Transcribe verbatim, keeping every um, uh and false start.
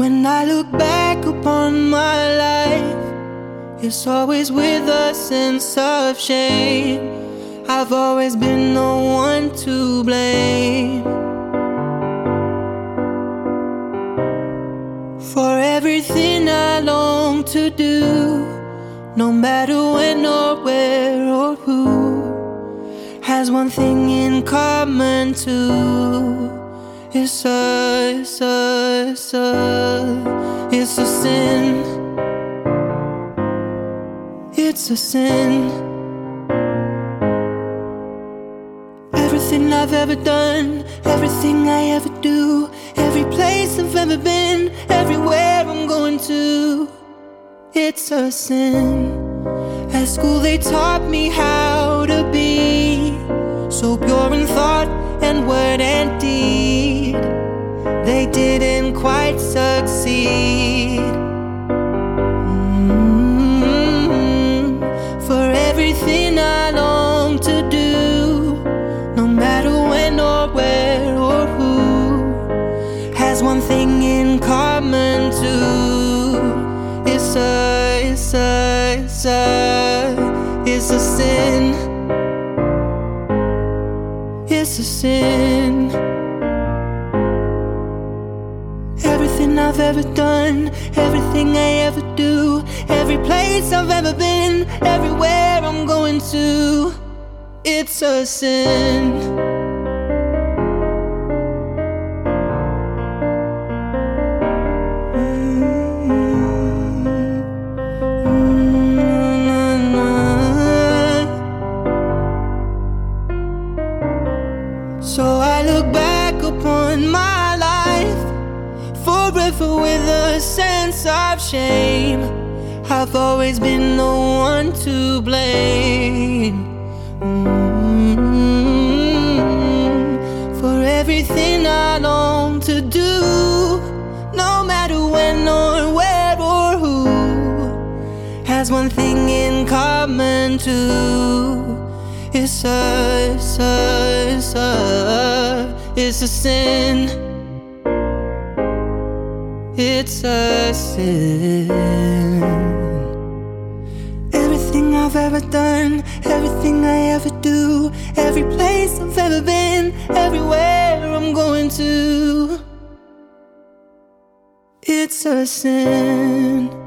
When I look back upon my life, it's always with a sense of shame. I've always been the one to blame for everything I long to do, no matter when or where or who, has one thing in common too. It's a, it's a, it's a, it's a sin. It's a sin. Everything I've ever done, everything I ever do, every place I've ever been, everywhere I'm going to, it's a sin. At school they taught me how to be so pure in thought and word and deed. They didn't quite succeed. Mm-hmm. For everything I long to do, no matter when or where or who, has one thing in common too. It's a, it's a, it's a, it's a sin. It's a sin. Everything I've ever done, everything I ever do, every place I've ever been, everywhere I'm going to, it's a sin. So I look back upon my life, forever with a sense of shame. I've always been the one to blame. Mm-hmm. For everything I long to do, no matter when or where or who, has one thing in common too. It's a, it's a, it's a, it's a sin. It's a sin. Everything I've ever done, everything I ever do, every place I've ever been, everywhere I'm going to, it's a sin.